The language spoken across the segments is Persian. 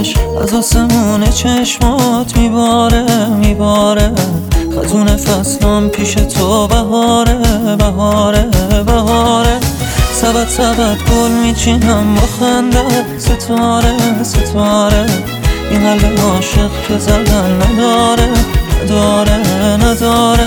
بارونش از آسمون چشمات میباره میباره. خزون فصلام پیش تو بهاره بهاره بهاره. سبد سبد گل میچینم با خنده ستاره ستاره. این قلب عاشق که زدن نداره نداره نداره.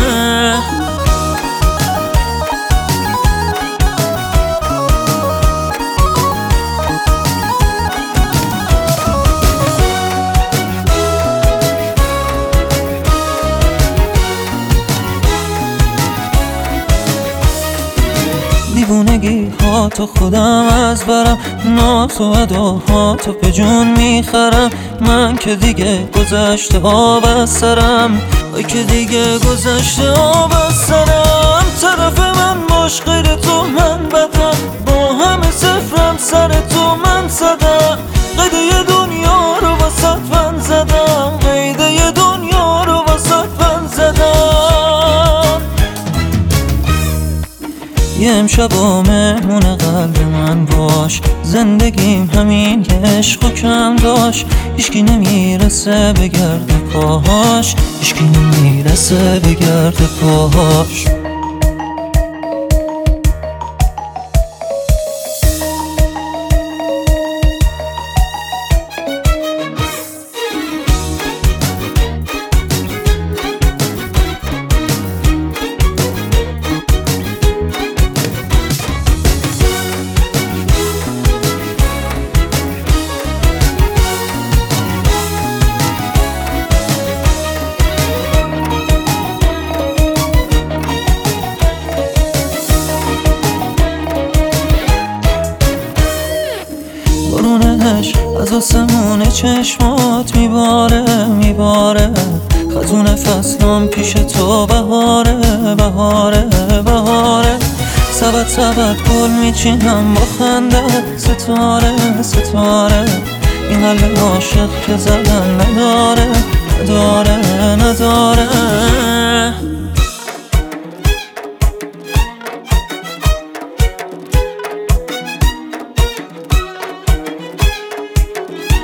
دیوونگی ها تو خودم از برم، ناز و اداها تو به جون میخرم. من که دیگه گذشته آب از سرم، ای که دیگه گذشته آب از سرم. طرف من باش غیر تو من بدم، با همه صفرم سر تو من زدم. قیده دنیا رو واسط من زدم، قیده دنیا رو واسط من زدم. یه امشب و مهمون قلب من باش، زندگیم همین عشق و کم داشت. هیچکی نمیرسه به گرد پاهاش، هیچکی نمیرسه به گرد پاهاش. بارونش از آسمون چشمات میباره میباره. خزون فصلام پیش تو بهاره بهاره بهاره. سبد سبد گل میچینم با خنده ستاره ستاره. این قلب عاشق که زدن نداره نداره نداره.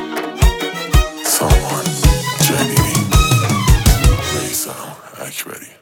Someone genuine. Raise Akbari.